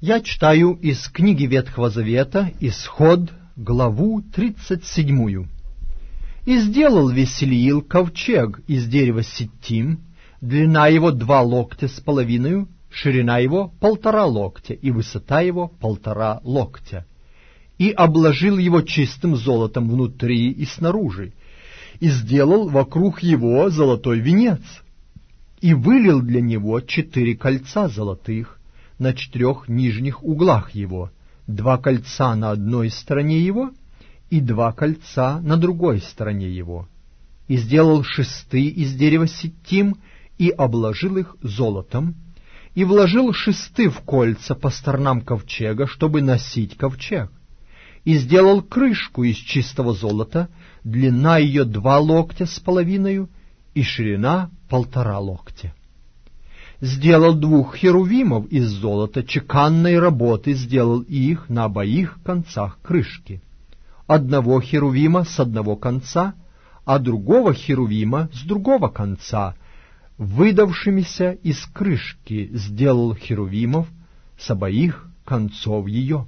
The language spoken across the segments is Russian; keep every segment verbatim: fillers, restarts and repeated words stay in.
Я читаю из книги Ветхого Завета, Исход, главу тридцать седьмую. «И сделал Весилиил ковчег из дерева ситим, длина его два локтя с половиной, ширина его полтора локтя и высота его полтора локтя, и обложил его чистым золотом внутри и снаружи, и сделал вокруг его золотой венец, и вылил для него четыре кольца золотых на четырех нижних углах его, два кольца на одной стороне его и два кольца на другой стороне его, и сделал шесты из дерева ситим и обложил их золотом, и вложил шесты в кольца по сторонам ковчега, чтобы носить ковчег, и сделал крышку из чистого золота, длина ее два локтя с половиной и ширина полтора локтя. Сделал двух херувимов из золота, чеканной работы сделал их на обоих концах крышки, одного херувима с одного конца, а другого херувима с другого конца, выдавшимися из крышки сделал херувимов с обоих концов ее.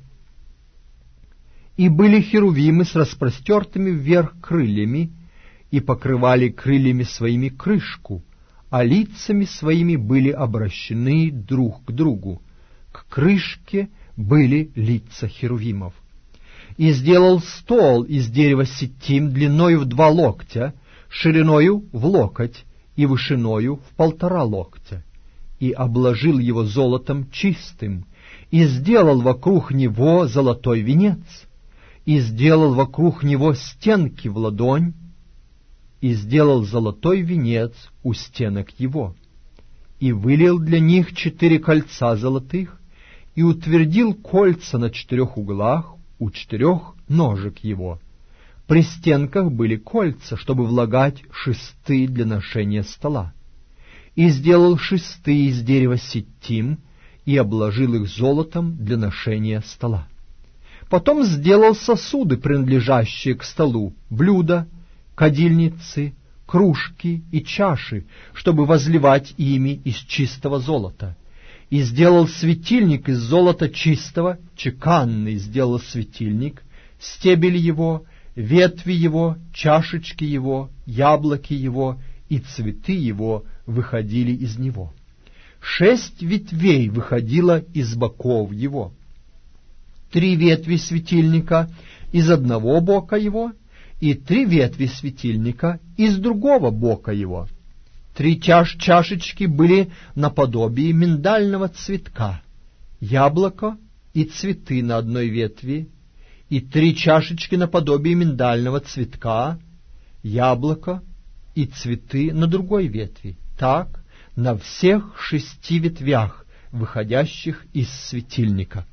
И были херувимы с распростертыми вверх крыльями, и покрывали крыльями своими крышку, а лицами своими были обращены друг к другу. К крышке были лица херувимов. И сделал стол из дерева ситим длиною в два локтя, шириною в локоть и вышиною в полтора локтя, и обложил его золотом чистым, и сделал вокруг него золотой венец, и сделал вокруг него стенки в ладонь, и сделал золотой венец у стенок его, и вылил для них четыре кольца золотых, и утвердил кольца на четырех углах у четырех ножек его. При стенках были кольца, чтобы влагать шесты для ношения стола. И сделал шесты из дерева ситим, и обложил их золотом для ношения стола. Потом сделал сосуды, принадлежащие к столу, блюда, кадильницы, кружки и чаши, чтобы возливать ими из чистого золота. И сделал светильник из золота чистого, чеканный сделал светильник, стебель его, ветви его, чашечки его, яблоки его и цветы его выходили из него. Шесть ветвей выходило из боков его. Три ветви светильника из одного бока его, и три ветви светильника из другого бока его. Три чаш чашечки были наподобие миндального цветка, яблоко и цветы на одной ветви, и три чашечки наподобие миндального цветка, яблоко и цветы на другой ветви. Так на всех шести ветвях, выходящих из светильника.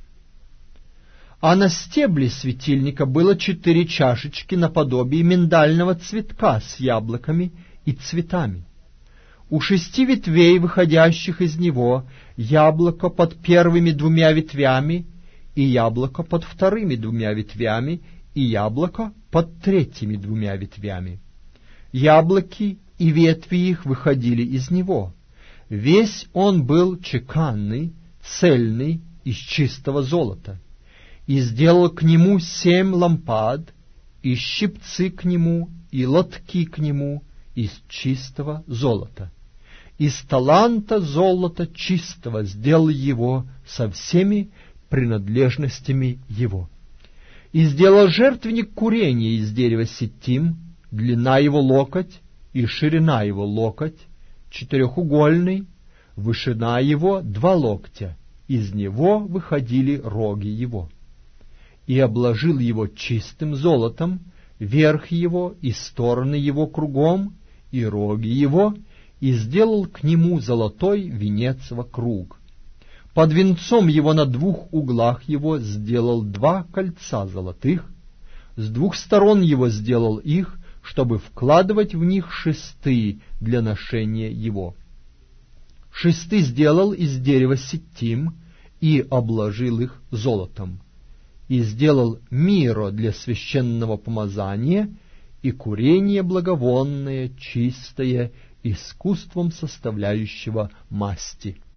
А на стебле светильника было четыре чашечки наподобие миндального цветка с яблоками и цветами. У шести ветвей, выходящих из него, яблоко под первыми двумя ветвями, и яблоко под вторыми двумя ветвями, и яблоко под третьими двумя ветвями. Яблоки и ветви их выходили из него. Весь он был чеканный, цельный, из чистого золота. И сделал к нему семь лампад, и щипцы к нему, и лотки к нему из чистого золота. Из таланта золота чистого сделал его со всеми принадлежностями его. И сделал жертвенник курения из дерева ситим, длина его локоть и ширина его локоть, четырехугольный, вышина его два локтя, из него выходили роги его. И обложил его чистым золотом, верх его и стороны его кругом, и роги его, и сделал к нему золотой венец вокруг. Под венцом его на двух углах его сделал два кольца золотых, с двух сторон его сделал их, чтобы вкладывать в них шесты для ношения его. Шесты сделал из дерева ситим и обложил их золотом. И сделал миро для священного помазания и курение благовонное, чистое, искусством составляющего масти.